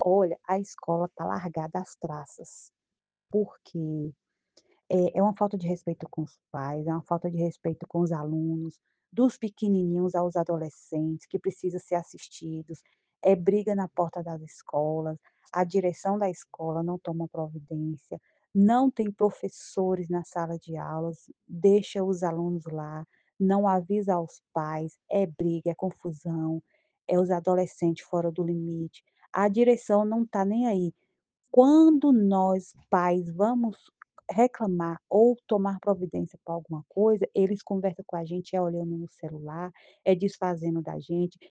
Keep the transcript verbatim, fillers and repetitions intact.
Olha, a escola tá largada às traças, porque, é é uma falta de respeito com os pais, é uma falta de respeito com os alunos, dos pequenininhos aos adolescentes que precisa ser assistidos, é briga na porta das escolas, a direção da escola não toma providência, não tem professores na sala de aulas, deixa os alunos lá, não avisa aos pais, é briga, é confusão, é os adolescentes fora do limite, a direção não tá nem aí. Quando nós pais vamos reclamar ou tomar providência pra alguma coisa, eles conversam com a gente é olhando no celular, é desfazendo da gente.